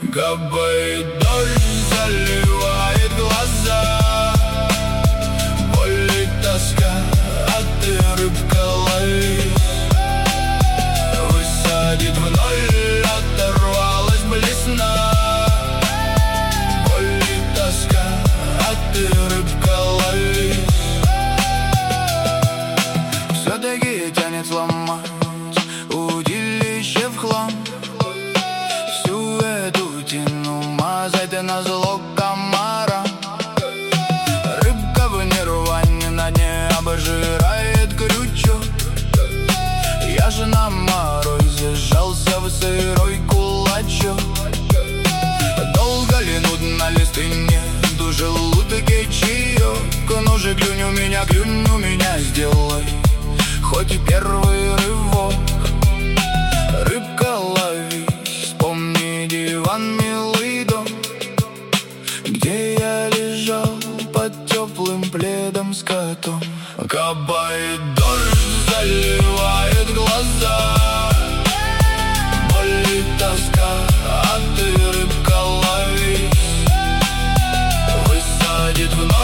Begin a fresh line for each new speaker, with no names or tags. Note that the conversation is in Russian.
Капает дождь, заливает глаза, боль и тоска, а ты, рыбка, лови. Высадит в ноль, оторвалась блесна, боль и тоска, а ты, рыбка, лови. Все-таки тянет сломать удилище в хлам, всю эту тяну мазать назло комара. Рыбка в нирване на дне обжирает крючок. Я же на морозе сжался в сырой кулачок. Долго ли, нудно ли, стынет в желудке чаек? Ну же, клюнь у меня, сделай хоть и первый рывок. Рыбка, лови, вспомни диван, милый дом, где я лежал под теплым пледом с котом. Капает дождь, заливает глаза, боль и тоска, а ты, рыбка, лови. Высадит в ночь,